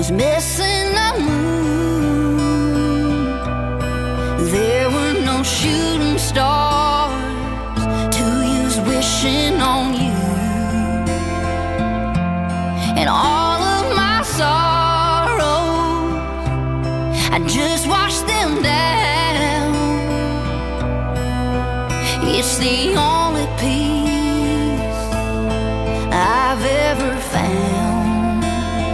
was missing the moon. There were no shooting stars to use wishing on you. And all of my sorrows, I just washed them down. It's the only peace I've ever found.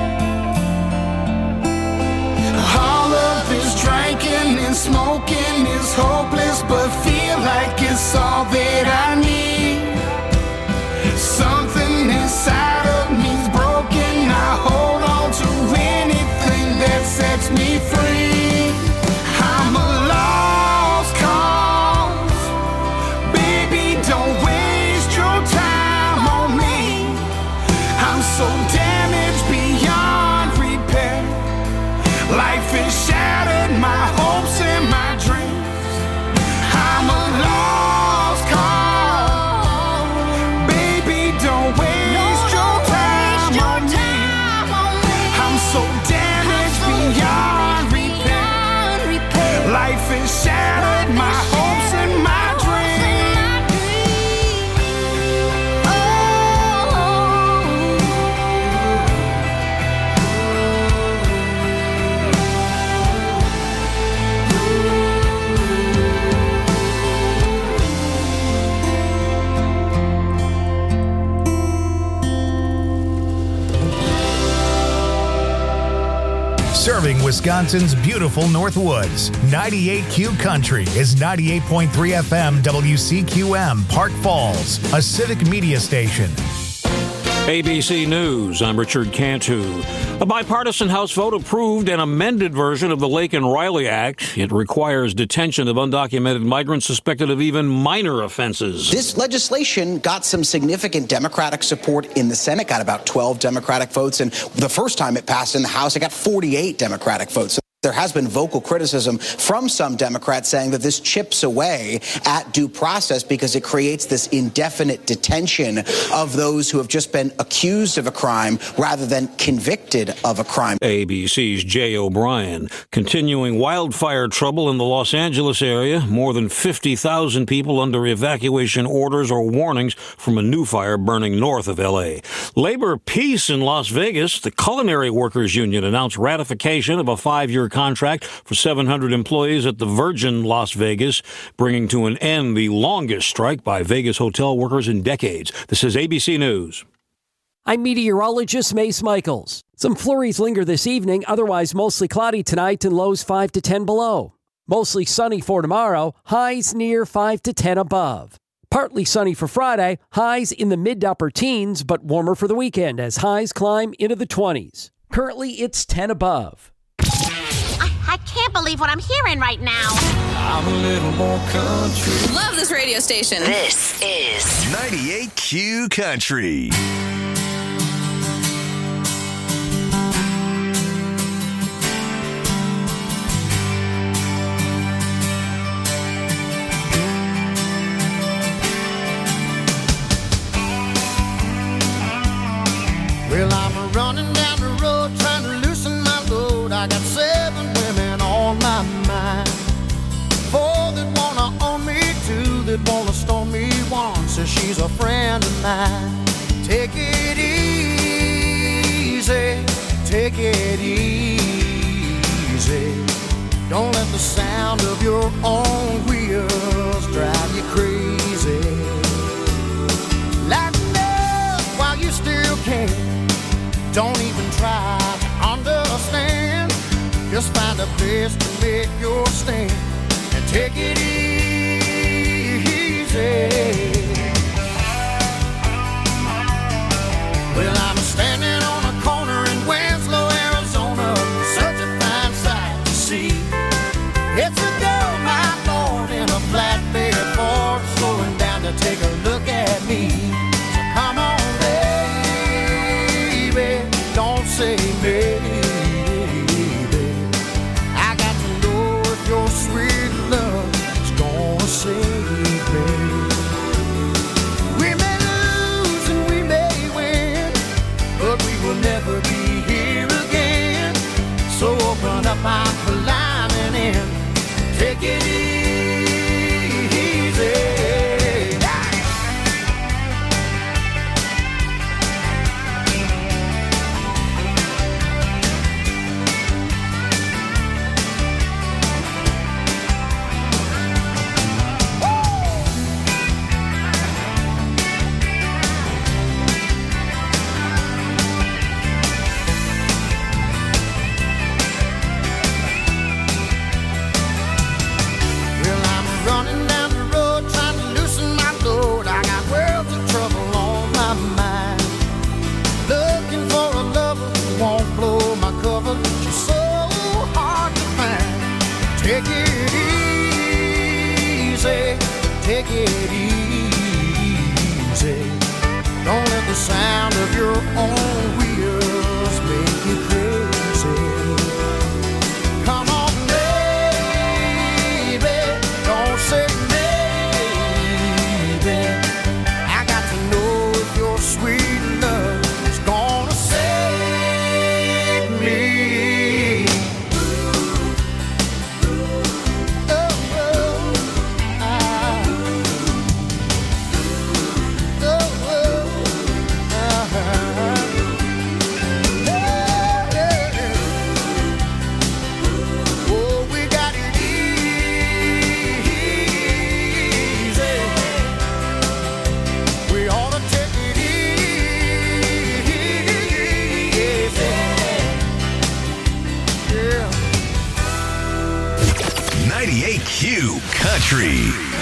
All of this drinking and smoking is hopeless, but feel like it's all that I need. Something inside of me's broken. I hold on to anything that sets me free. I'm a lost cause. Baby, don't waste your time on me. I'm so damaged beyond repair. Life has shattered my hopes and my dreams. I'm a lost cause. Baby, don't waste your time on me. I'm so damaged beyond repair. Life has shattered my hopes and my Serving Wisconsin's beautiful Northwoods. 98Q Country is 98.3 FM WCQM, Park Falls, a civic media station. ABC News, I'm Richard Cantu. A bipartisan House vote approved an amended version of the Lake and Riley Act. It requires detention of undocumented migrants suspected of even minor offenses. This legislation got some significant Democratic support in the Senate, got about 12 Democratic votes, and the first time it passed in the House, it got 48 Democratic votes. So there has been vocal criticism from some Democrats saying that this chips away at due process because it creates this indefinite detention of those who have just been accused of a crime rather than convicted of a crime. ABC's Jay O'Brien. Continuing wildfire trouble in the Los Angeles area. More than 50,000 people under evacuation orders or warnings from a new fire burning north of L.A. Labor peace in Las Vegas. The Culinary Workers Union announced ratification of a 5-year contract for 700 employees at the Virgin Las Vegas, bringing to an end the longest strike by Vegas hotel workers in decades. This is ABC News. I'm meteorologist Mace Michaels. Some flurries linger this evening, otherwise mostly cloudy tonight and lows 5 to 10 below. Mostly sunny for tomorrow, highs near 5 to 10 above. Partly sunny for Friday, highs in the mid to upper teens, but warmer for the weekend as highs climb into the 20s. Currently, it's 10 above. I can't believe what I'm hearing right now. I'm a little more country. Love this radio station. This is 98Q Country. Well, I'm running down the road trying to loosen my load. I got 7 women on my mind. 4 that wanna own me, 2 that wanna stone me. 1 says she's a friend of mine. Take it easy, take it easy. Don't let the sound of your own wheels drive you crazy. Lighten up while you still can. Don't even try to understand. Just find a place to make your stand and take it easy. Well, I'm standing on a corner in Winslow, Arizona. Such a fine sight to see. It's a gold mine lord in a flatbed Ford, slowing down to take a look at me. So come on, baby, don't say maybe. I got to know if your sweet love is gonna save me. take it easy. Don't let the sound of your own wheels make you crazy. Come on, baby, don't say maybe. I got to know if your sweet love is gonna save me. Q Country.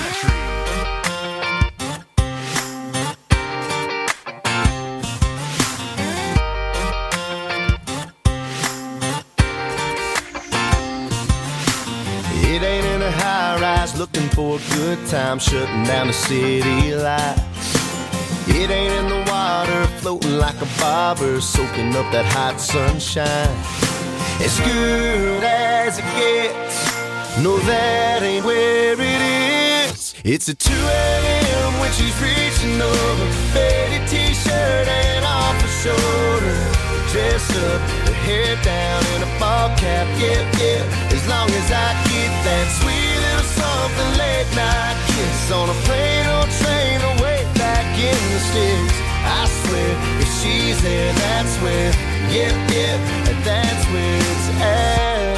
It ain't in a high rise looking for a good time, shutting down the city lights. It ain't in the water floating like a bobber, soaking up that hot sunshine. As good as it gets, no, that ain't where it is. It's at 2 a.m. when she's reaching over, faded t-shirt and off her shoulder, dressed up, her hair down in a ball cap, yeah, yeah. As long as I get that sweet little something late night kiss on a plane or train away back in the sticks. I swear, if she's there, that's where, yeah, yeah, that's where it's at.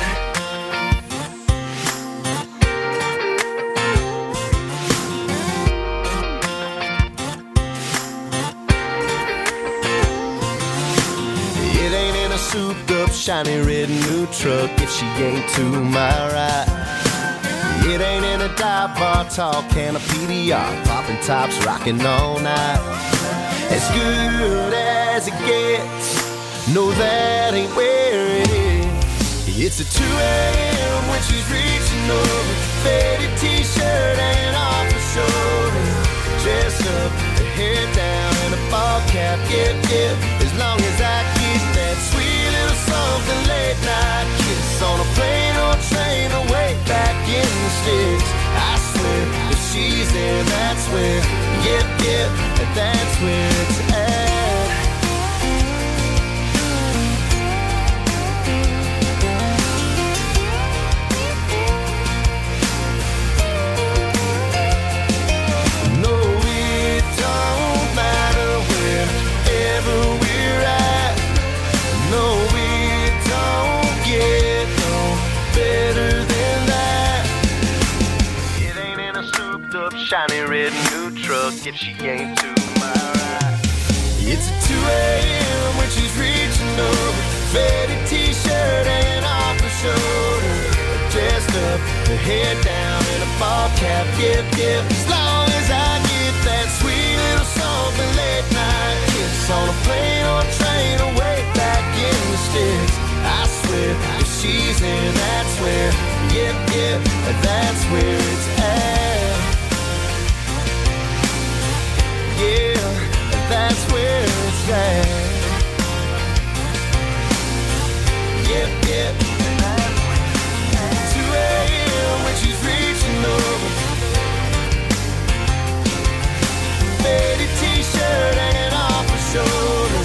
Souped up, shiny red new truck if she ain't to my right. It ain't in a dive bar, tall can of PBR, popping tops, rocking all night. As good as it gets, no, that ain't where it is. It's at 2 a.m. when she's reaching over, faded t-shirt and off her shoulder, dressed up, her hair down in a ball cap, yeah, yeah. As long as I get that sweet little something late night kiss on a plane or train away back in the sticks. I swear, if she's there, that's where, yep, yep, that's where it's at. No, it don't matter wherever we're at. No, it don't get no better than that. It ain't in a souped up, shiny red new truck if she ain't to my right. It's at 2 a.m. when she's reaching over, faded t-shirt and off her shoulder, dressed up, her hair down in a ball cap, yep, yep. As long as I get that sweet little something late night kiss on a plane or train away back in the sticks. I swear, if she's in, that's where, yep, yep, that's where it's at. Yeah, that's where it's at. Yep, yep, 2 a.m. when she's reaching over, faded t-shirt and off her shoulder.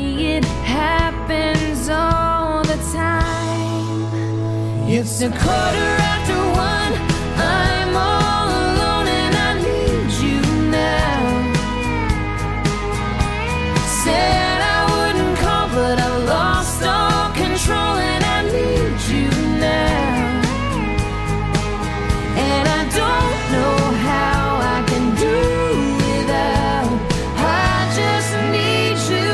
me it happens all the time. It's a 1:15. I'm all alone and I need you now. Said I wouldn't call, but I lost all control and I need you now. And I don't know how I can do without. I just need you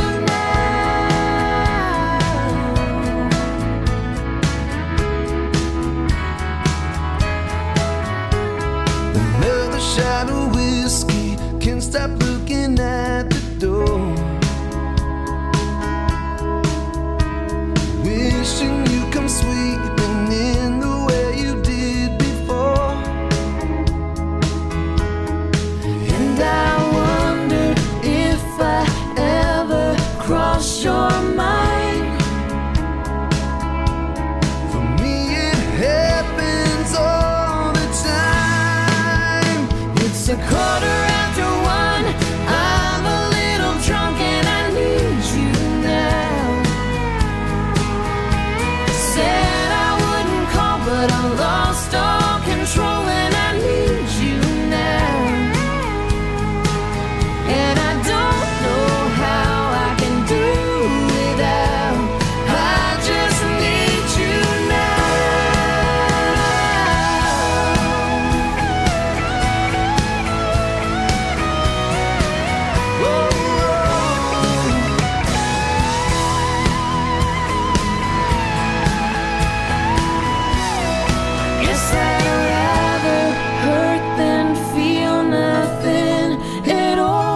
now. Another shot of whiskey, can't stop looking at the door. Wishing you come sweeping in the way you did before. And I wonder if I ever cross your mind. For me it happens all the time. It's a 1:15. I'm a little drunk and I need you now. Said I wouldn't call, but I lost all control and I need you now. And I don't know how I can do without. I just need you now. Guess I'd rather hurt than feel nothing at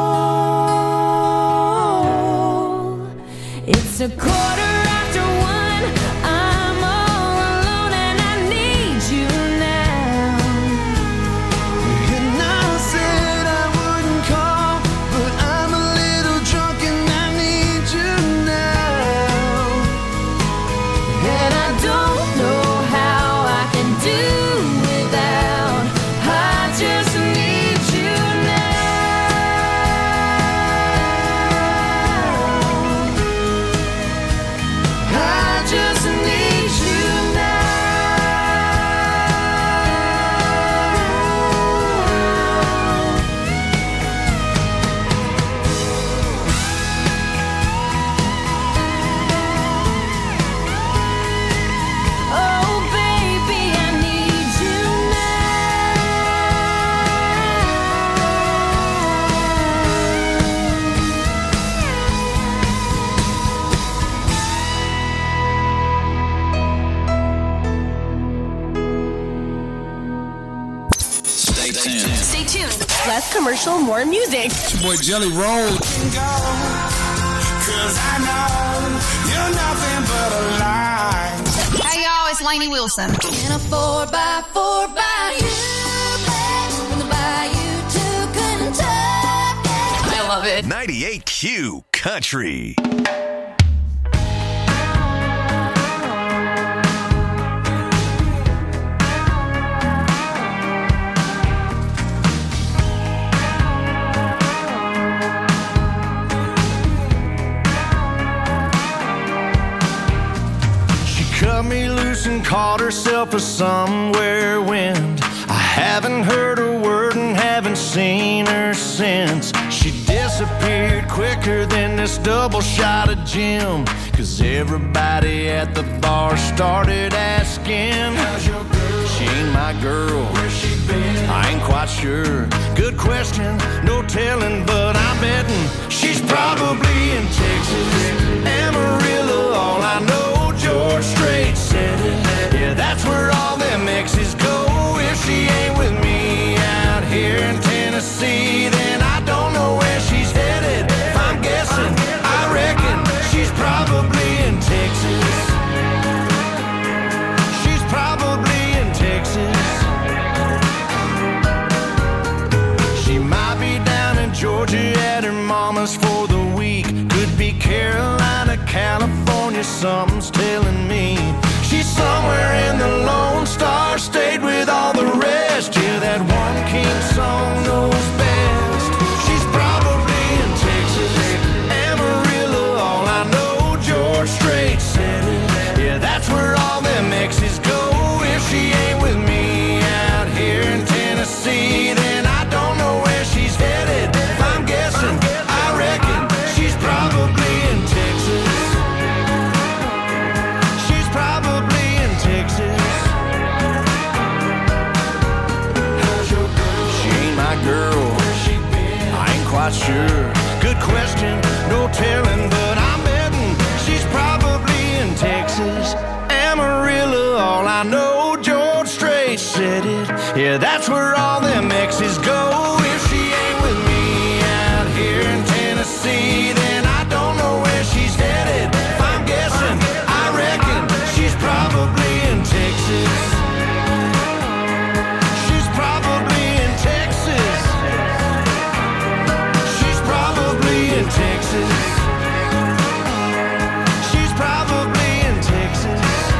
all. It's a 1:15. I'm all alone and I need you now. And I said I wouldn't call, but I'm a little drunk and I need you now. And I don't know how I can do without. I just need you now. I just need you now. Oh, baby, I need you Stay tuned. Stay tuned. Less commercial, more music. It's your boy Jelly Roll. Cause I know you're nothing but a lie. Hey, y'all, it's Lainey Wilson. In a 4x4 bayou, from the bayou to Kentucky. I love it. 98Q Country. She cut me loose and caught herself a somewhere wind. I haven't heard a word and haven't seen her since. She disappeared quicker than this double shot of gin. Cause everybody at the bar started asking, how's your girl? She ain't my girl. Where's she been? I ain't quite sure. Good question, no telling, but I'm betting she's probably in Texas, Amarillo. All I know, George Strait said it. Yeah, that's where all them exes go. If she ain't with me out here in Tennessee, then I don't know where she's headed. If I'm guessing, I reckon she's probably in Texas. She's probably in Texas. She might be down in Georgia at her mama's for the week. Could be Carolina, California, something's telling me. She's somewhere in the Lone Star State with all the rest. Yeah, that one king song knows best. She's probably in Texas, Amarillo. All I know not sure. Good question, no telling, but I'm betting she's probably in Texas. Amarillo, all I know, George Strait said it. Yeah, that's where all them exes go. If she ain't with me out here in Tennessee, then I don't know where she's headed. If I'm guessing, I reckon she's probably in Texas. She's probably in Texas. She's probably in Texas. She's probably in Texas.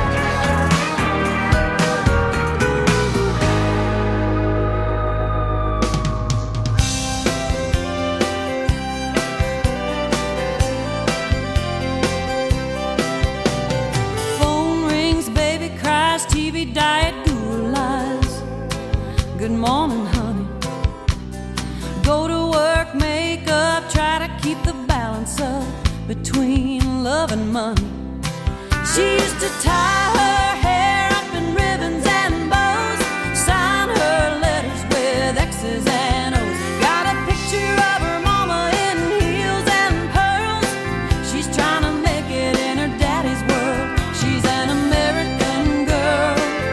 TV diet guru lies. Good morning, honey. Go to work, make up, try to keep the balance up between love and money. She used to tie her hair up in ribbons and bows, sign her letters with X's and O's. Got a picture of her mama in heels and pearls. She's trying to make it in her daddy's world. She's an American girl.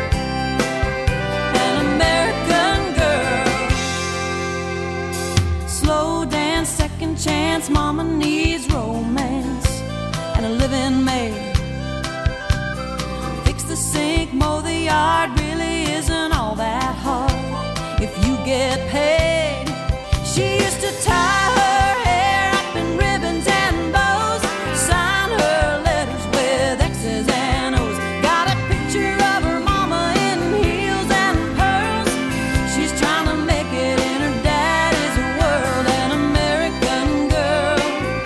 Second chance, mama needs romance and a living maid. Fix the sink, mow the yard, really isn't all that hard if you get paid. She used to tie her hair up in ribbons and bows, sign her letters with X's and O's. Got a picture of her mama in heels and pearls. She's trying to make it in her daddy's world. An American girl,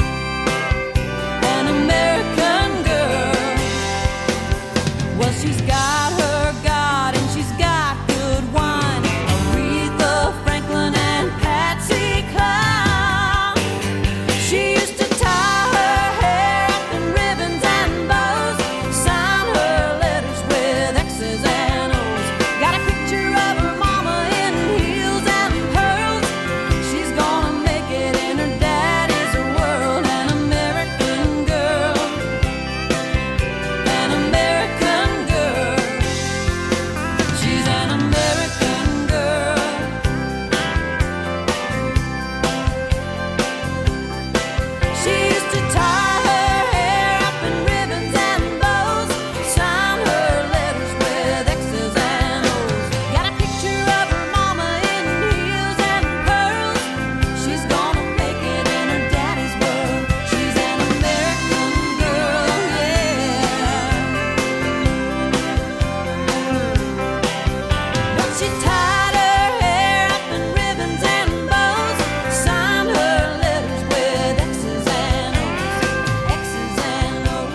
an American girl. Well, she's got her God and she's got good wine. Aretha Franklin and Patsy Cline. She used to tie her hair up in ribbons and bows, sign her letters with X's and O's. Got a picture of her mama in heels and pearls. She's gonna make it in her daddy's world. An American girl, an American girl. She's an American girl. She used to tie her hair up in ribbons and bows, sign her letters with X's and O's. Got a picture of her mama in heels and pearls. She's gonna make it in her daddy's world. She's an American girl, yeah. When she tied her hair up in ribbons and bows, signed her letters with X's and O's. X's and O's.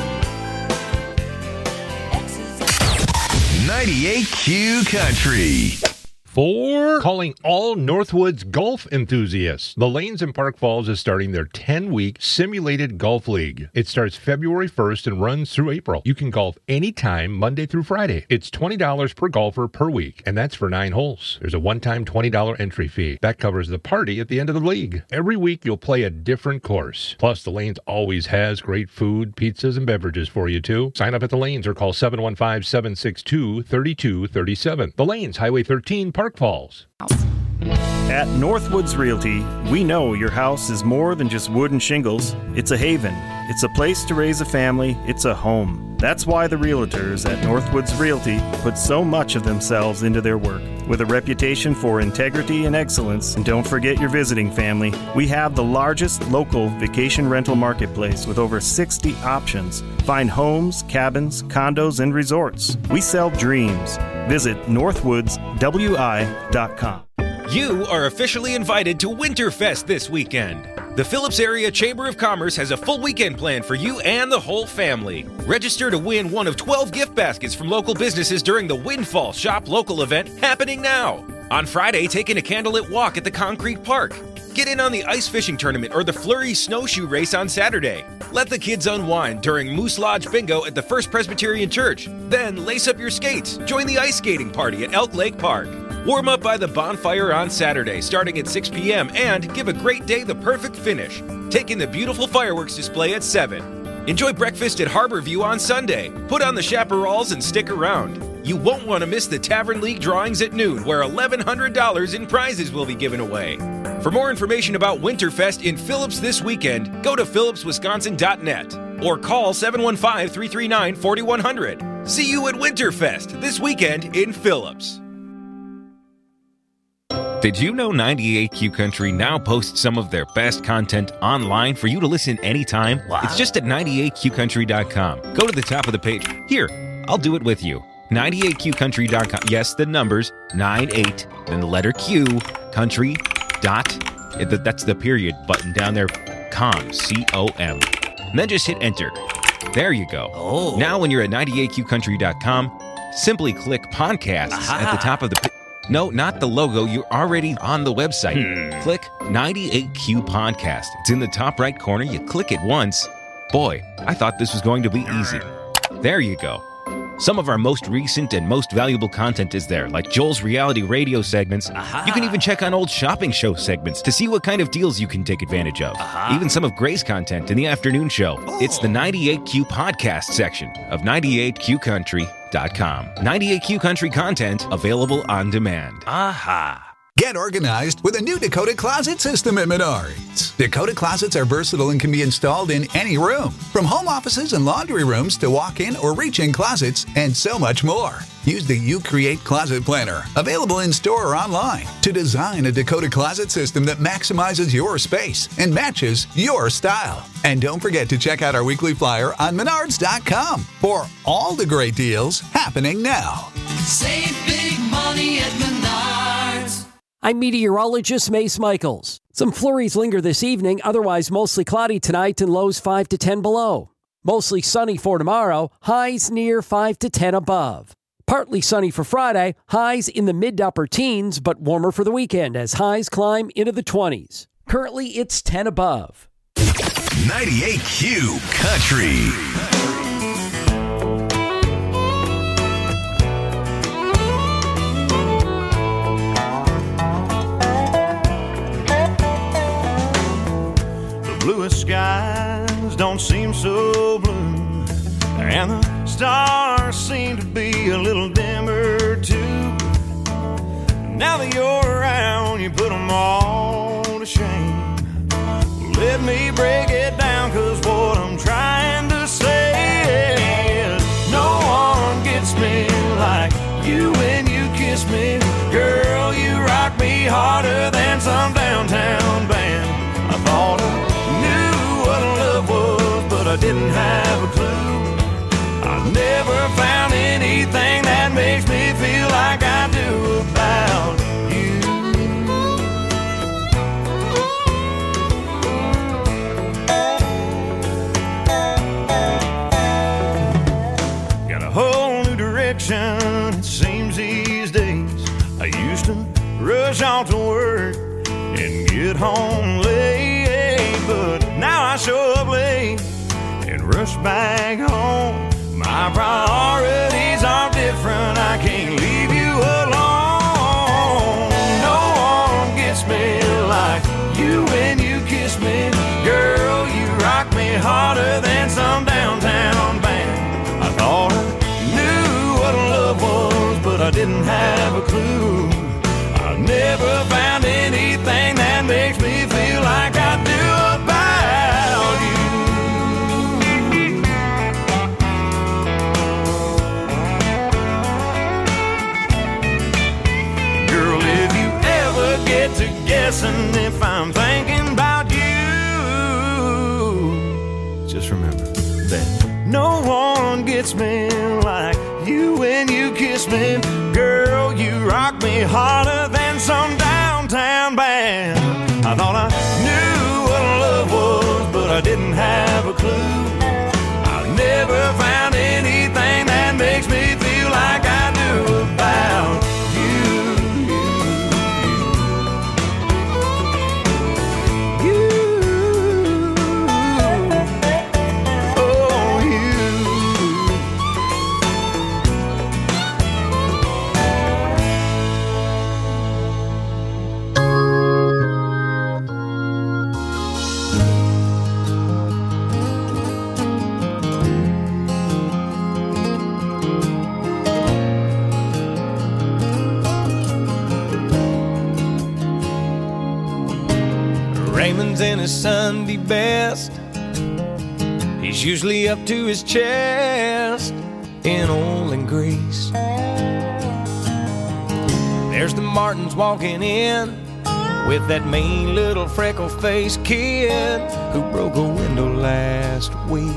X's and O's. 98Q Country. For calling all Northwoods golf enthusiasts. The Lanes in Park Falls is starting their 10-week simulated golf league. It starts February 1st and runs through April. You can golf anytime, Monday through Friday. It's $20 per golfer per week, and that's for 9 holes. There's a one-time $20 entry fee. That covers the party at the end of the league. Every week, you'll play a different course. Plus, the Lanes always has great food, pizzas, and beverages for you, too. Sign up at the Lanes or call 715-762-3237. The Lanes, Highway 13, Park Falls. At Northwoods Realty, we know your house is more than just wood and shingles. It's a haven. It's a place to raise a family. It's a home. That's why the realtors at Northwoods Realty put so much of themselves into their work. With a reputation for integrity and excellence, and don't forget your visiting family, we have the largest local vacation rental marketplace with over 60 options. Find homes, cabins, condos, and resorts. We sell dreams. Visit northwoodswi.com. You are officially invited to Winterfest this weekend. The Phillips Area Chamber of Commerce has a full weekend planned for you and the whole family. Register to win one of 12 gift baskets from local businesses during the Windfall Shop Local event happening now. On Friday, take in a candlelit walk at the Concrete Park. Get in on the ice fishing tournament or the Flurry snowshoe race on Saturday. Let the kids unwind during Moose Lodge Bingo at the First Presbyterian Church. Then lace up your skates. Join the ice skating party at Elk Lake Park. Warm up by the bonfire on Saturday, starting at 6 p.m., and give a great day the perfect finish. Take in the beautiful fireworks display at 7. Enjoy breakfast at Harborview on Sunday. Put on the chaparrals and stick around. You won't want to miss the Tavern League drawings at noon, where $1,100 in prizes will be given away. For more information about Winterfest in Phillips this weekend, go to phillipswisconsin.net or call 715-339-4100. See you at Winterfest this weekend in Phillips. Did you know 98Q Country now posts some of their best content online for you to listen anytime? Wow. It's just at 98qcountry.com. Go to the top of the page. Here, I'll do it with you. 98qcountry.com. Yes, the numbers, 98, then the letter Q, country, that's the period button down there, com, C-O-M. And then just hit enter. There you go. Oh. Now when you're at 98qcountry.com, simply click podcasts at the top of the page. No, not the logo. You're already on the website. Click 98Q Podcast. It's in the top right corner. You click it once. Boy, I thought this was going to be easy. There you go. Some of our most recent and most valuable content is there, like Joel's reality radio segments. You can even check on old shopping show segments to see what kind of deals you can take advantage of. Even some of Gray's content in the afternoon show. It's the 98Q Podcast section of 98qcountry.com. 98Q Country content available on demand. Get organized with a new Dakota Closet system at Menards. Dakota Closets are versatile and can be installed in any room, from home offices and laundry rooms to walk-in or reach-in closets, and so much more. Use the UCreate Closet Planner, available in-store or online, to design a Dakota Closet system that maximizes your space and matches your style. And don't forget to check out our weekly flyer on Menards.com for all the great deals happening now. Save big money at Menards. I'm meteorologist Mace Michaels. Some flurries linger this evening, otherwise mostly cloudy tonight and lows 5 to 10 below. Mostly sunny for tomorrow, highs near 5 to 10 above. Partly sunny for Friday, highs in the mid to upper teens, but warmer for the weekend as highs climb into the 20s. Currently, it's 10 above. 98Q Country. Bluest skies don't seem so blue, and the stars seem to be a little dimmer too. Now that you're around, you put them all to shame. Let me break it down, 'cause what I'm trying to say is no one gets me like you when you kiss me. Girl, you rock me harder than some downtown band. I thought I knew what love was, but I didn't have a clue. I never found anything that makes me feel like I do about you. Got a whole new direction, it seems these days. I used to rush off to work and get home late, but now I show up late and rush back home. My priorities are different, I can't leave you alone. No one gets me like you when you kiss me. Girl, you rock me harder than some downtown band. I thought I knew what love was, but I didn't have a clue. I never found anything that makes me feel like I do about you. Girl, if you ever get to guessing if I'm thinking about you, just remember that no one gets me like you when you kiss me. Girl, you rock me harder than some downtown band. I thought I knew what love was, but I didn't have a clue. I never found anything that makes me feel like I do about you. Dad's in his Sunday best. He's usually up to his chest in oil and grease. There's the Martins walking in with that mean little freckle-faced kid who broke a window last week.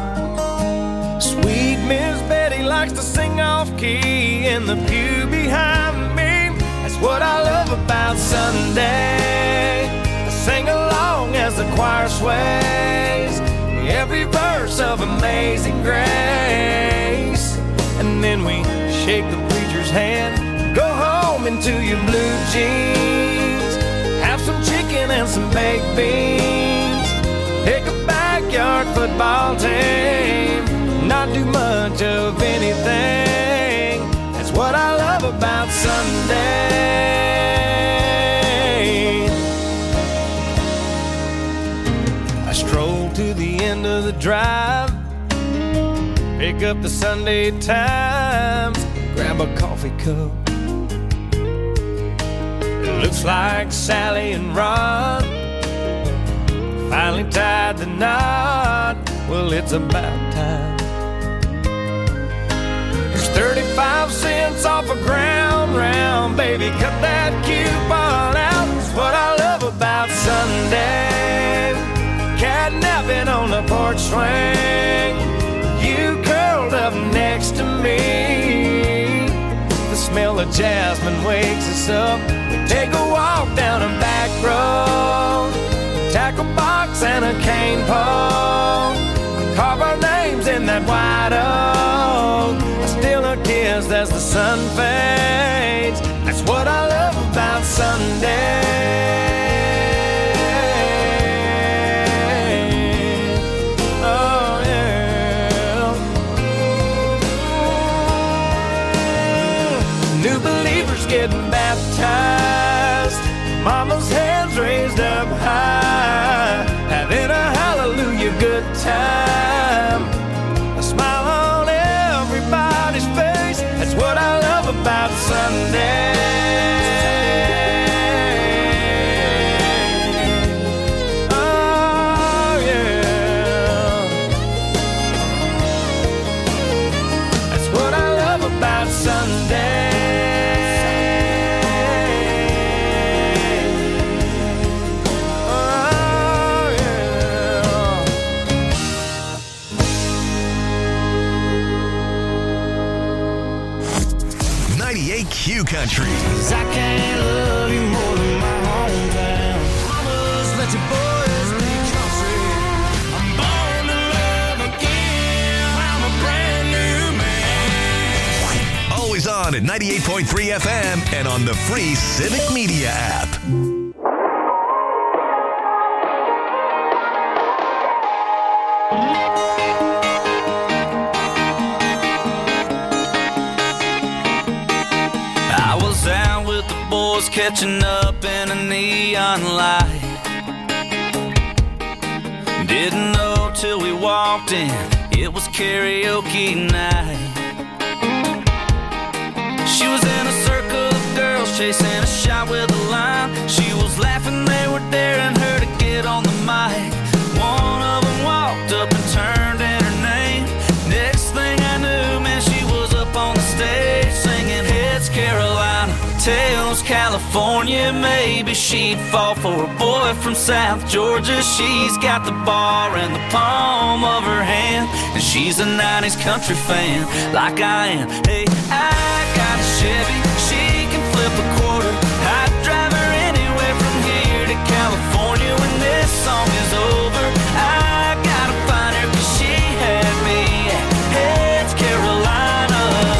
Sweet Miss Betty likes to sing off-key in the pew behind me. That's what I love about Sunday. I sing along as the choir sways every verse of Amazing Grace. And then we shake the preacher's hand, go home into your blue jeans, have some chicken and some baked beans, pick a backyard football team, not do much of anything. That's what I love about Sunday. I stroll to the end of the drive, pick up the Sunday Times, grab a coffee cup. It looks like Sally and Rod finally tied the knot. Well, it's about time. There's 35 cents off a ground round, baby, cut that coupon out. That's what I love about Sunday. Catnapping on the porch swing, you curled up next to me. The smell of jasmine wakes us up. We take a walk down a back road, tackle box and a cane pole, carve our names in that white oak. I steal a kiss as the sun fades. That's what I love about Sunday. Oh yeah. New believers getting baptized, mama's hands raised up high, having a hallelujah good time. A smile on everybody's face. That's what I love about Sunday. Oh yeah. That's what I love about Sunday. 98 Q Country. 'Cause I can't love you more than my hometown. Mamas, let your boys be country. I'm born to love again. I'm a brand new man. Always on at 98.3 FM and on the free Civic Media app. I was out with the boys catching up in a neon light. Didn't know till we walked in, it was karaoke night. She was in a circle of girls chasing a shot with a line. She was laughing, they were daring her to get on the mic. One of them walked up and turned in her name. Next thing I knew, man, she was up on the stage singing Heads Carolina, Tails California. Maybe she'd fall for a boy from South Georgia. She's got the bar in the palm of her hand, and she's a 90s country fan like I am. Hey, I got a Chevy, she can flip a quarter. I'd drive her anywhere from here to California. When this song is over, I gotta find her 'cause she had me at Heads Carolina.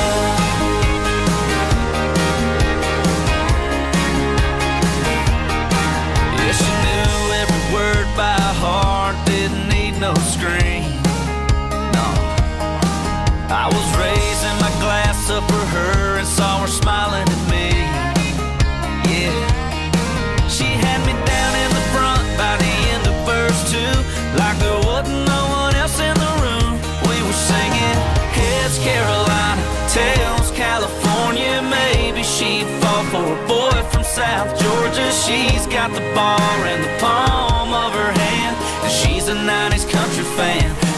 Yeah, she knew every word by heart, didn't need no screen. No, I was raising my glass up for her and saw her smiling at me. Yeah, she had me down in the front by the end of verse 2, like there wasn't no one else in the room. We were singing Heads Carolina, Tails California. Maybe she'd fall for a boy from South Georgia. She's got the bar in the palm of her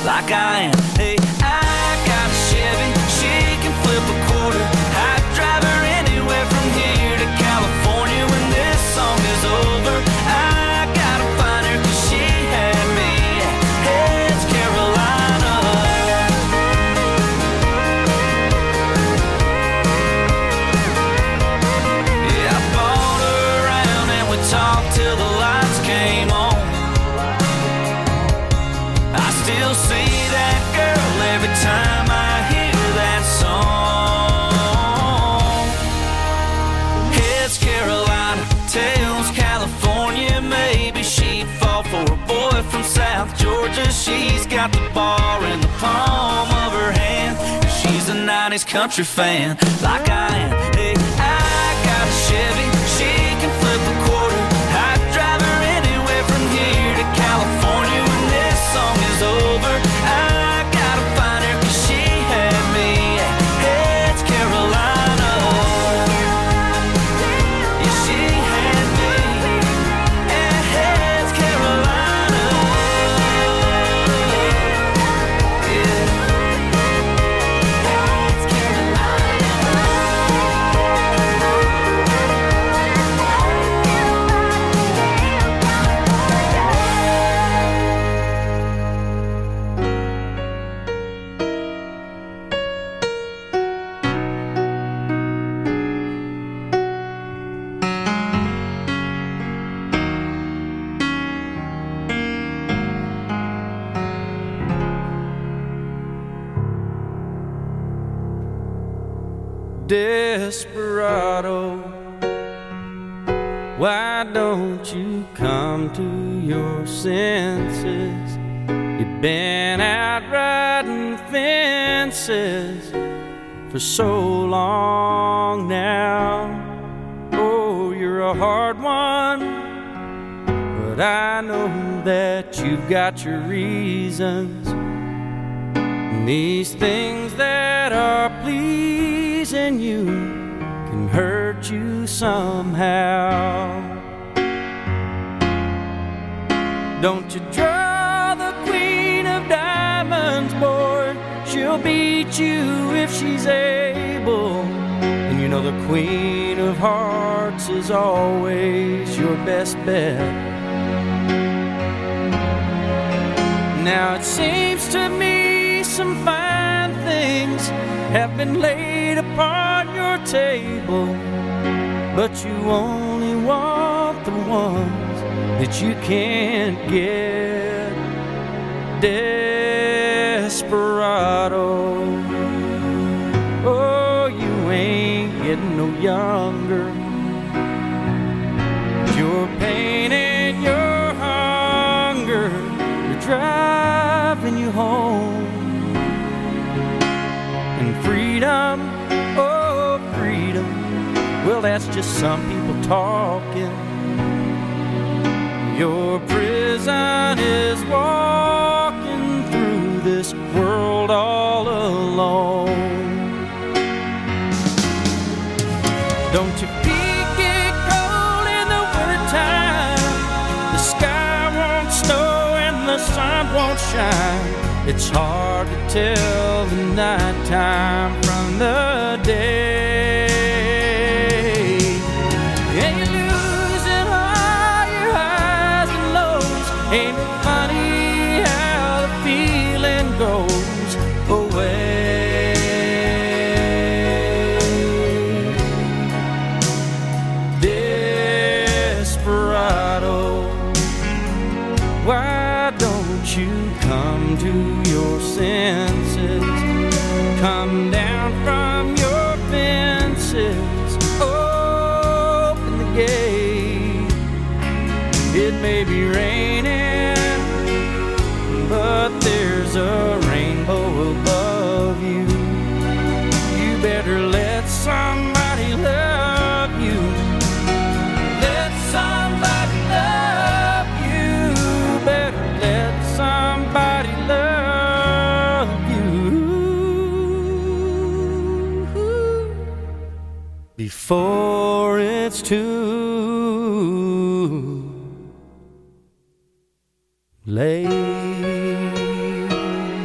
like I am. Hey, I got a Chevy, she can flip a quarter. I'd drive her anywhere from here to California when this song is over. I gotta find her 'cause she had me at Heads, Carolina. Yeah, I bought her around and we talked till the lights came on. I still see that girl every time I hear that song. Heads, Carolina, tails, California. Maybe she'd fall for a boy from South Georgia. She's got the bar in the palm of her hand. She's a 90s country fan, like I am. Hey, I got a Chevy, she can flip a quarter. I'd drive her anywhere from here to California when this song is over. I gotta find her 'cause she had me at Heads, Carolina. Yeah, she had me at Heads, Carolina. Yeah. Heads, Desperado, why don't you come to your senses? You've been out riding fences for so long now. Oh, you're a hard one, but I know that you've got your reasons. And these things that are pleasing you can hurt you somehow. Don't you draw the Queen of Diamonds, boy. She'll beat you if she's able. And you know the Queen of Hearts is always your best bet. Now it seems to me some fine things have been laid upon your table, but you only want the ones that you can't get. Desperado, oh, you ain't getting no younger. Your pain and your hunger are driving you home. Freedom, oh freedom, well that's just some people talking. Your prison is walking through this world all alone. Don't your feet get cold in the wintertime? The sky won't snow and the sun won't shine. It's hard to tell the nighttime from the day. And you're losing all your highs and lows. Ain't it funny how the feeling goes away? Desperado, why don't you come to your senses? Come down from your fences, open the gate. It may be raining, but there's a rainbow above you. You better let somebody love you. Let somebody love you. Better let somebody love you before it's too late.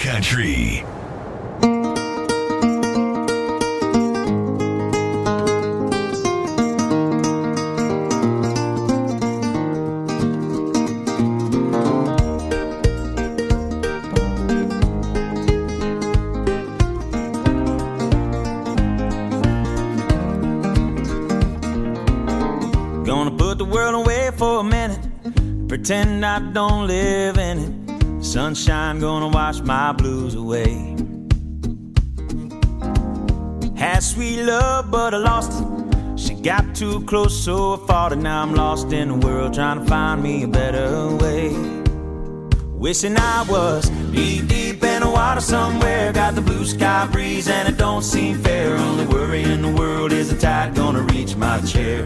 Country. Gonna put the world away for a minute, pretend I don't live in it. Sunshine gonna wash my blues away. Had sweet love, but I lost it. She got too close, so I fought it. Now I'm lost in the world, trying to find me a better way. Wishing I was deep in the water somewhere. Got the blue sky breeze and it don't seem fair. Only worry in the world is the tide gonna reach my chair.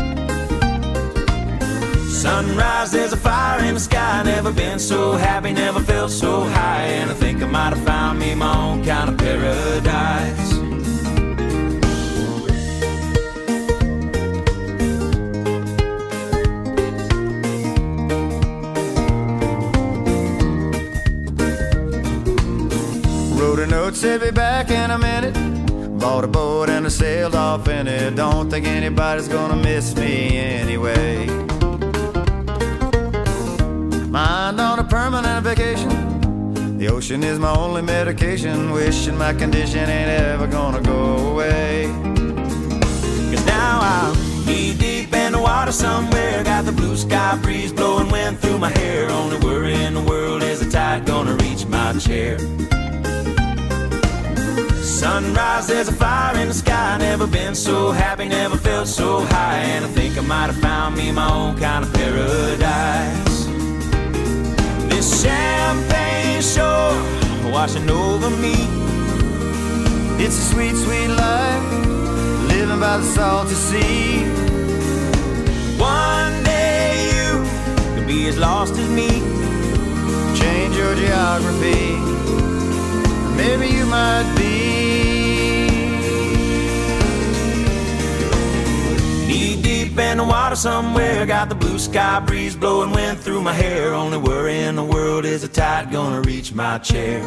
Sunrise, there's a fire in the sky. Never been so happy, never felt so high. And I think I might have found me my own kind of paradise. Wrote a note, said be back in a minute. Bought a boat and I sailed off in it. Don't think anybody's gonna miss me anyway. Mind on a permanent vacation. The ocean is my only medication. Wishing my condition ain't ever gonna go away. Cause now I'm deep in the water somewhere. Got the blue sky breeze blowing wind through my hair. Only worry in the world is the tide gonna reach my chair. Sunrise, there's a fire in the sky. Never been so happy, never felt so high. And I think I might have found me my own kind of paradise. This champagne shore washing over me. It's a sweet, sweet life, living by the salty sea. One day you could be as lost as me. Change your geography, maybe you might be. Knee deep in the water somewhere. Got the blue sky breeze blowing wind through my hair. Only worry in the world is the tide gonna reach my chair.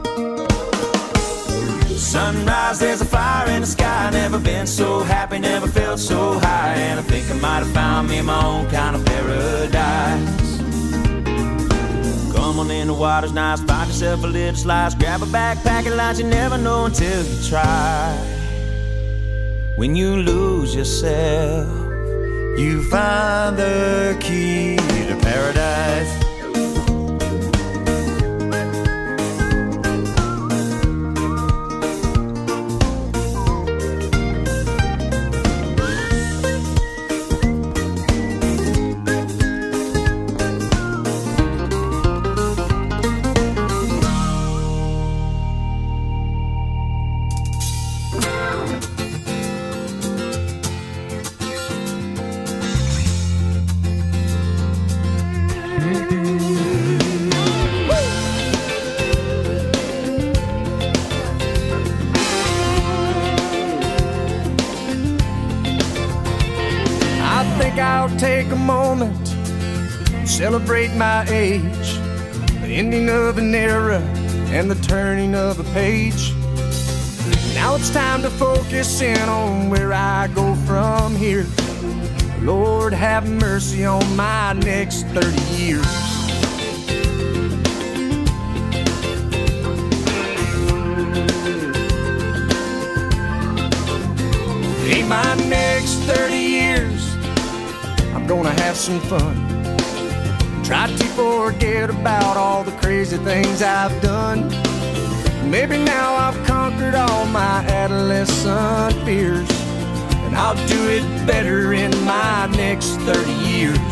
Sunrise, there's a fire in the sky. Never been so happy, never felt so high. And I think I might have found me my own kind of paradise. Come on in, the water's nice. Find yourself a little slice. Grab a backpack and lunch. You never know until you try. When you lose yourself, you find the key to paradise. Take a moment, celebrate my age, the ending of an era and the turning of a page. Now it's time to focus in on where I go from here. Lord, have mercy on my next 30 years. In my next 30 years, I'm gonna have some fun. Try to forget about all the crazy things I've done. Maybe now I've conquered all my adolescent fears, and I'll do it better in my next 30 years.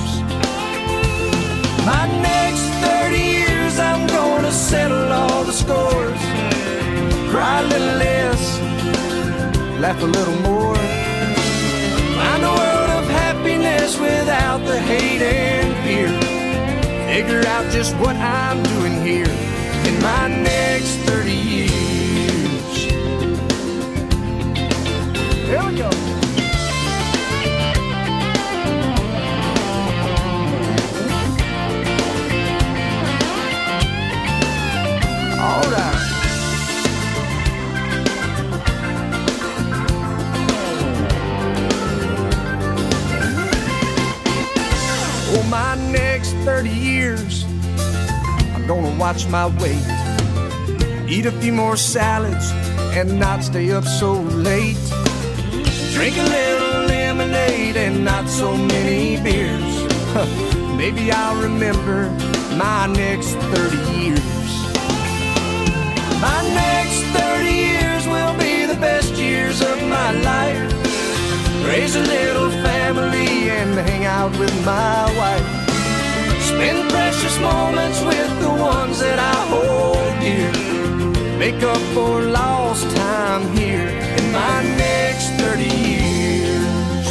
My next 30 years, I'm gonna settle all the scores. Cry a little less, laugh a little more. Find a world of happiness without the hate and fear. Figure out just what I'm doing here in my next 30 years. Here we go. All right. watch my weight. Eat a few more salads and not stay up so late. Drink a little lemonade and not so many beers. Maybe I'll remember my next 30 years. My next 30 years will be the best years of my life. Raise a little family and hang out with my wife. Spend precious moments with the ones that I hold dear. Make up for lost time here in my next 30 years.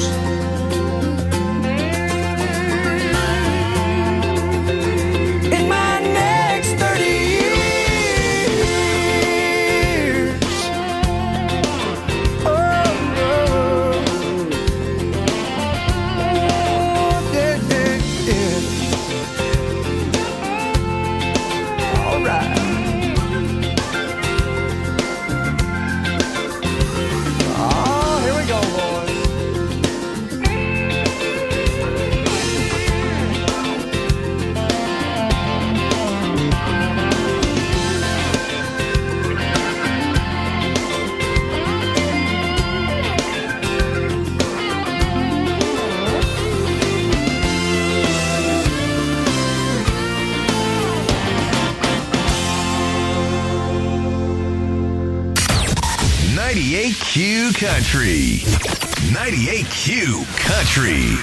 In my next 30 years. Oh, oh. Yeah, yeah, yeah. All right. Q Country. 98Q Country.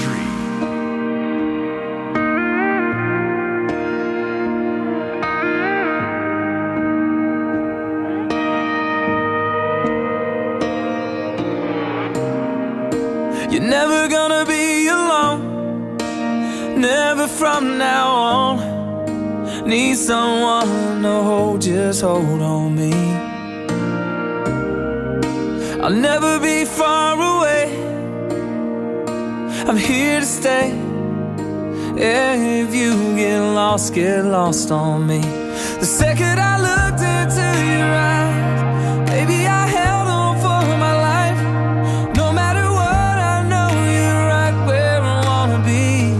You're never gonna be alone, never from now on. Need someone to hold, just hold on me. I'll never be far away, I'm here to stay. Yeah, if you get lost on me. The second I looked into your eyes, baby, I held on for my life. No matter what, I know you're right where I wanna be.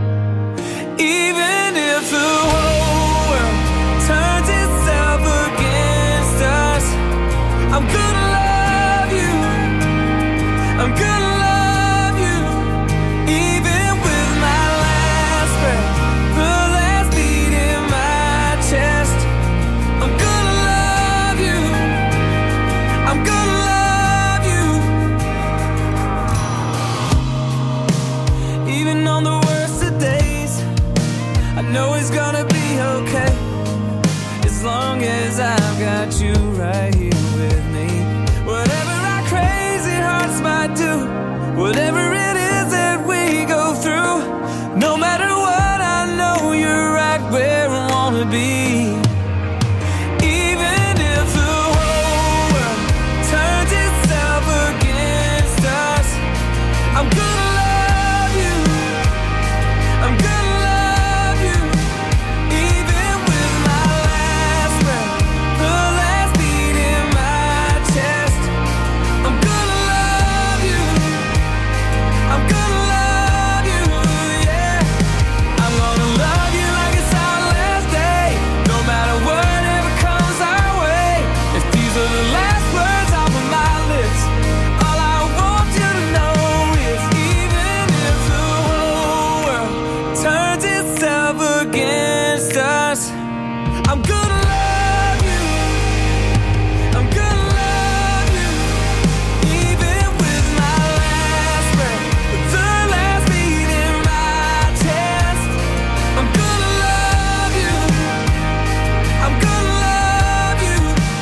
Even if the whole world turns itself against us, I'm gonna love you, I'm gonna love you. Even with my last breath, the last beat in my chest, I'm gonna love you, I'm gonna love you. Even on the worst of days, I know it's gonna be okay, as long as I've got you right here with me. Whatever our crazy hearts might do, whatever it is that we go through, no matter what, I know you're right where I wanna be. Even if the whole world turns itself against us, I'm gonna love you, I'm gonna love you. Even with my last breath, the last beat in my chest, I'm gonna love you, I'm gonna love you, yeah. I'm gonna love you like it's our last day, no matter whatever comes our way. If these are the last words off of my lips, all I want you to know is even if the whole world turns itself against us, I'm gonna love you, I'm gonna love you. Even with my last breath, the last beat in my chest, I'm gonna love you, I'm gonna love you.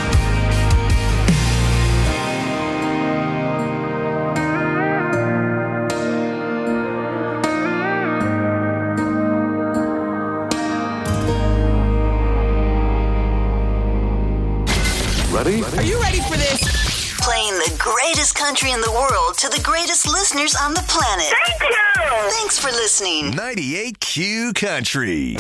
Ready? Are you ready for this? Playing the greatest country in the world to the greatest listeners on the planet. Thank you! Thanks for listening. 98Q Country.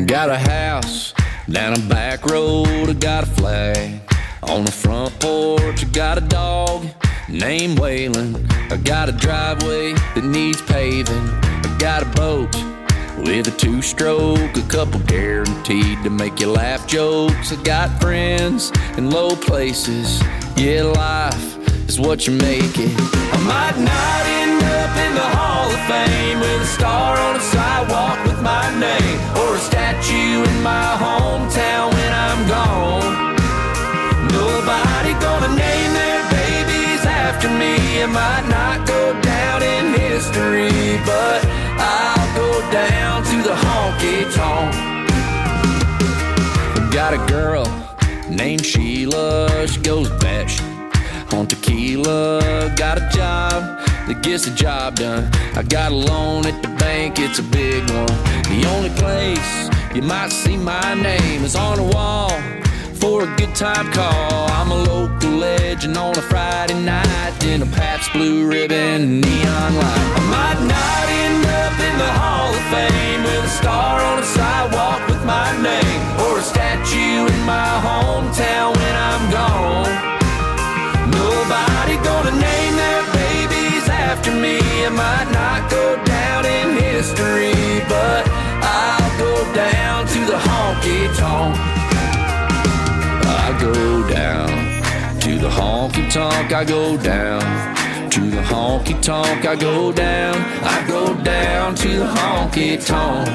Got a house down a back road, I got a flag on the front porch. I got a dog named Waylon. I got a driveway that needs paving. I got a boat with a 2-stroke, a couple guaranteed to make you laugh jokes. I got friends in low places. Yeah, life is what you make it. I might not end up in the Hall of Fame with a star on a sidewalk with my name, or a statue in my hometown when I'm gone. Nobody gonna name their babies after me. It might not go down in history, but I'll go down to the honky-tonk. Got a girl named Sheila, she goes batshit on tequila. Got a job that gets the job done. I got a loan at the bank, it's a big one. The only place you might see my name is on a wall for a good time call. I'm a local legend on a Friday night in a Pabst Blue Ribbon and neon light. I might not end up in the Hall of Fame with a star on a sidewalk with my name, or a statue in my hometown when I'm gone. Nobody gonna name their babies after me. It might not go down in history, but I'll go down to the honky-tonk. I go down to the honky-tonk. I go down to the honky-tonk. I go down. I go down to the honky-tonk.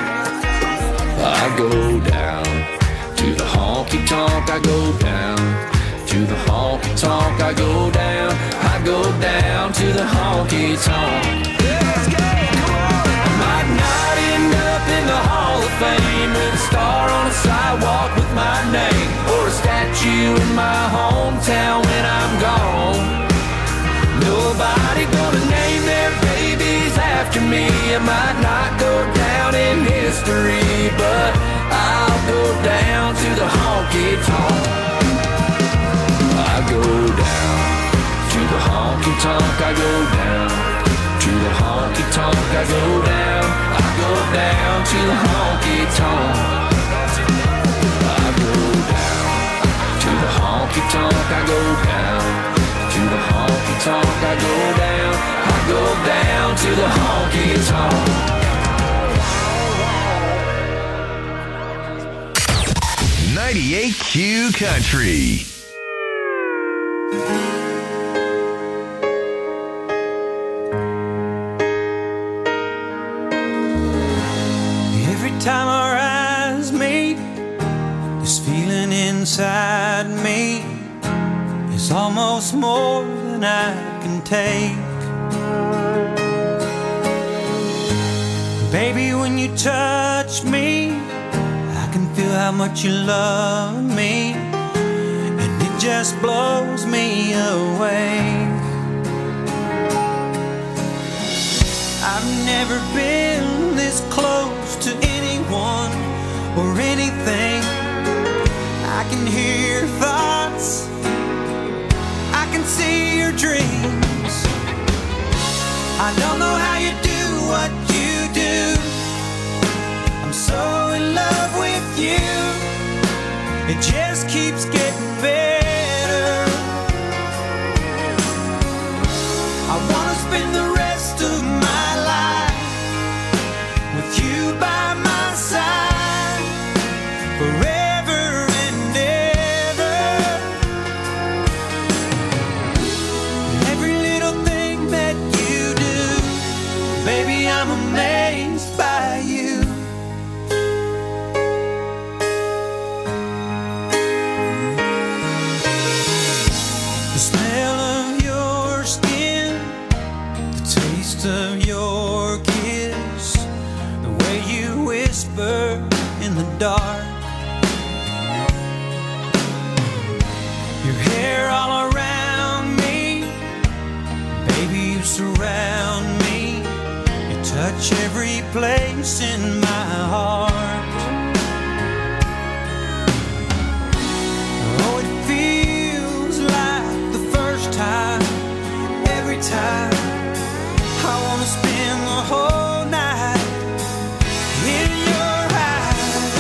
I go down to the honky-tonk. I go down to the honky-tonk. I go down. I go down to the honky-tonk. Let's go, come on. I might not end up in the Hall of Fame with a star on a sidewalk with my name, or a statue in my hometown when I'm gone. Nobody gonna name their babies after me. It might not go down in history, but I'll go down to the honky-tonk. I go down to the honky-tonk. I go down to the honky-tonk. I go down. I go down to the honky-tonk. I go down to the honky-tonk. I go down to the honky-tonk. I go down. I go down to the honky-tonk. 98Q Country. Every time our eyes meet, this feeling inside me is almost more than I can take. Baby, when you touch me, I can feel how much you love me, and it just blows me away. I've never been this close to anyone or anything. I can hear your thoughts, I can see your dreams. I don't know how you do what you do. I'm so in love with you. It just keeps getting better. I wanna spend the rest of my life with you by my side, forever and ever. Every little thing that you do, baby, I'm amazed by you. The smell of your skin, the taste of your kiss, the way you whisper in the dark, your hair all around me, baby, you surround me, you touch every place in my heart. Oh, it feels like the first time, every time. I wanna spend the whole night in your eyes.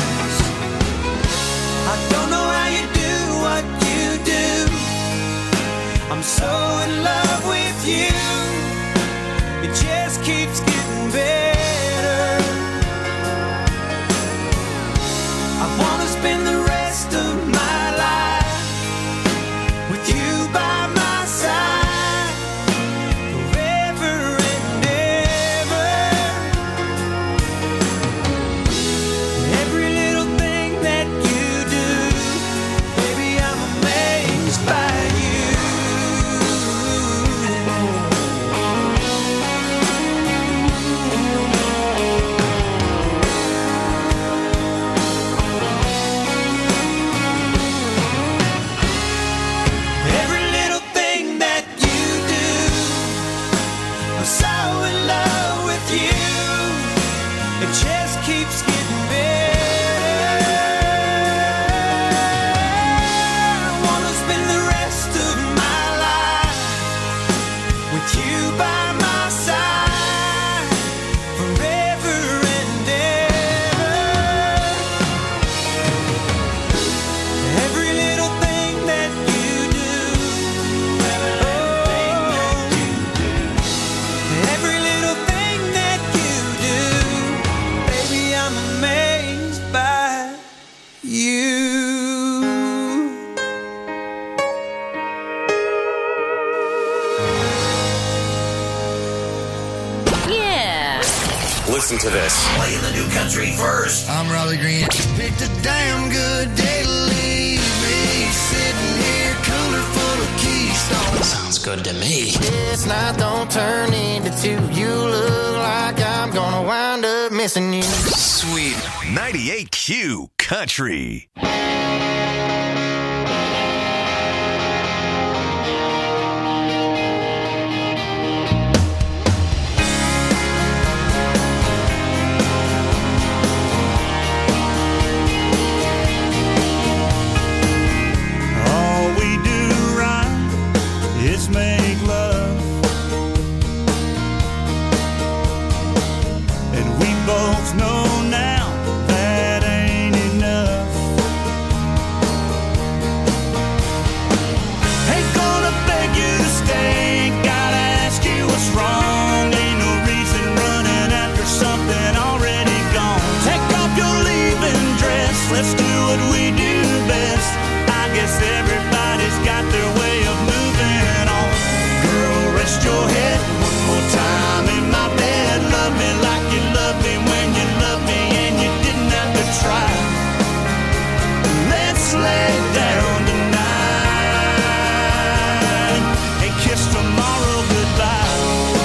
It just keeps getting better. I wanna spend the rest of my life with you by my side forever and ever. Every little thing that you do, every little thing that you do, baby, I'm amazed by you. Yeah. Listen to this. Playing the new country first. I'm Raleigh Green. Picked a damn good day to leave me sitting here, cooler full of Keystone. Sounds good to me. This night don't turn into two. You look like I'm gonna wind up missing you. Sweet 98Q Country. All we do right is make love, and we both know now that ain't enough. Ain't gonna beg you to stay, ain't gotta ask you what's wrong. Ain't no reason running after something already gone. Take off your leaving dress, let's do what we do best. I guess everybody's got their way of moving on. Girl, rest your head one more time in my bed. Love me like you loved me when you loved me and you didn't have to try. Let's lay down tonight and kiss tomorrow goodbye.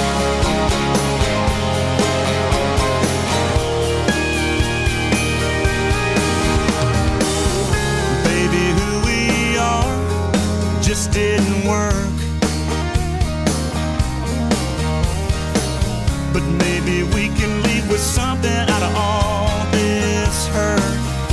Baby, who we are just didn't work. But maybe we can leave with something out of all this hurt.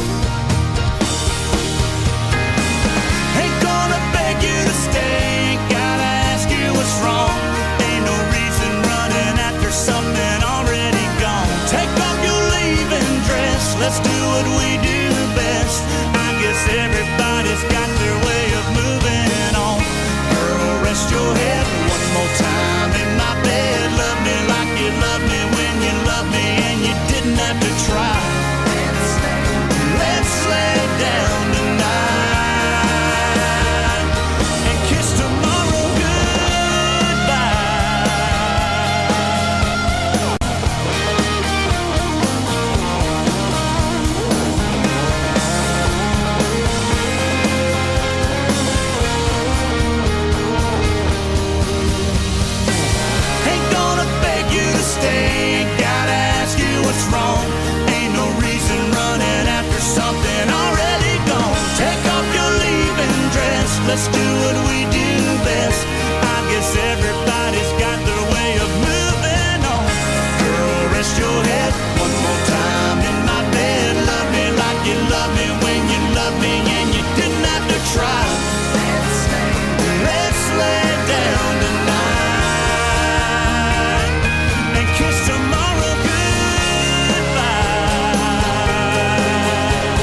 Ain't gonna beg you to stay, ain't gotta ask you what's wrong. Ain't no reason running after something already gone. Take off your leaving dress, let's do what we do best. I guess everybody's got their way of moving on. Girl, rest your head one more time in my bed. Love me like you loved me when you loved me and you didn't have to try. Let's lay down tonight and kiss tomorrow goodbye. Ain't gonna beg you to stay, ain't gotta ask you what's wrong. Ain't no reason running after something already gone. Take off your leaving dress, let's do what we